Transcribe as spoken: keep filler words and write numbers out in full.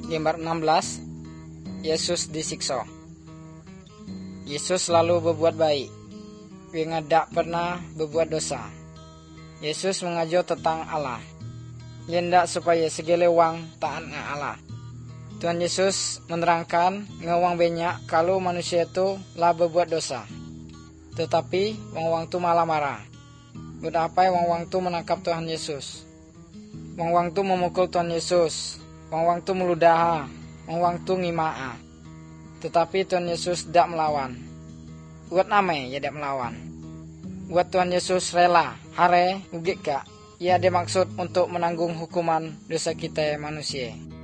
gambar enam belas, Yesus disiksa. Yesus selalu berbuat baik. Dia tidak pernah berbuat dosa. Yesus mengajar tentang Allah. Dia tidak supaya segala wang taat dengan Allah. Tuhan Yesus menerangkan ngewang banyak kalau manusia itu lah berbuat dosa. Tetapi wang-wang itu malah marah. Buat apa wang-wang itu menangkap Tuhan Yesus? Wang-wang itu memukul Tuhan Yesus. Wang-wang itu meludah. Wang-wang itu ngimaa. Tetapi Tuhan Yesus tidak melawan. Buat namanya ia tidak melawan. Buat Tuhan Yesus rela, hare, ugik gak. Ia ada maksud untuk menanggung hukuman dosa kita manusia.